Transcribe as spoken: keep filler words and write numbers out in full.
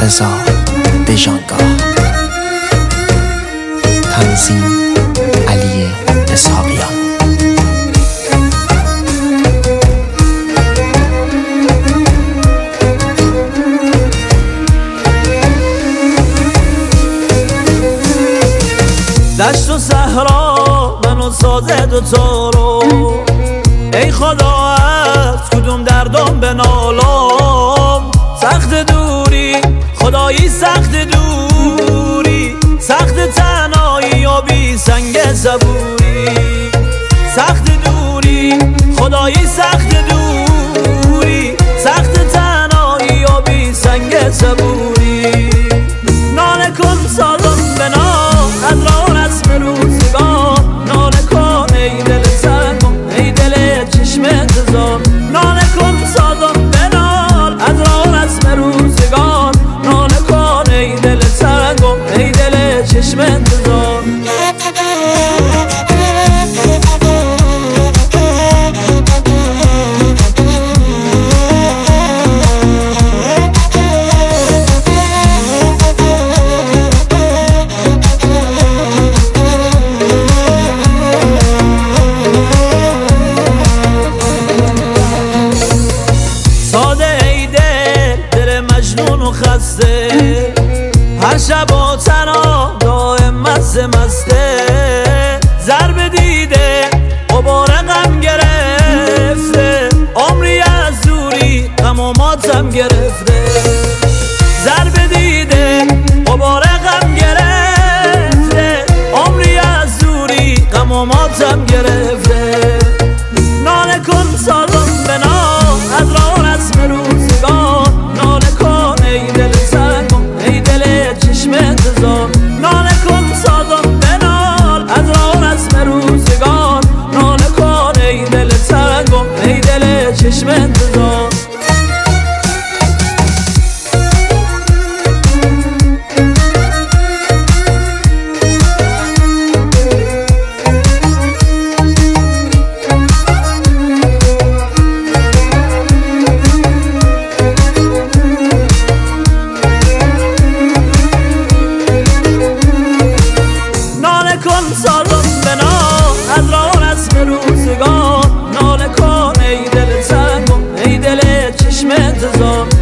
رضا دژانگاه. تنظیم علی اسحاقیان. دشت و صحرا منو سازه دوتا رو، ای خدا از کدوم دردم بنالم. سخت دوری خدایی، سخت دوری، سخت تنهایی و بی سنگ صبوری. سخت دوری خدایی، سخت دوری، سخت تنهایی و بی سنگ صبوری. ناله کن سازم بنا از راه رسم روزگار، ناله کن ای دل سنگم، ای دل چشم انتظار. ناله کن سازم بنال از راه رسم روزگار، ناله کن ای دل سنگم، ای دل چشم انتظار. هر شب و تنها دائم مست مسته، ضرب دیده غبار غم گرفته، عمری از دوری غم و ماتم گرفته. ضرب دیده غبار غم گرفته، عمری از دوری غم و ماتم گرفته. ناله کن سازم بنا از راه رسم روزگار، ناله کن ای دل سنگم، ای دل چشم انتظار. ناله کن سازم بنال از راه رسم روزگار، ناله کن ای دل سنگم، ای دل چشم انتظار. سازم بنا از راه رسم روزگار، ناله کن ای دل سنگم، ای دل چشم انتظار.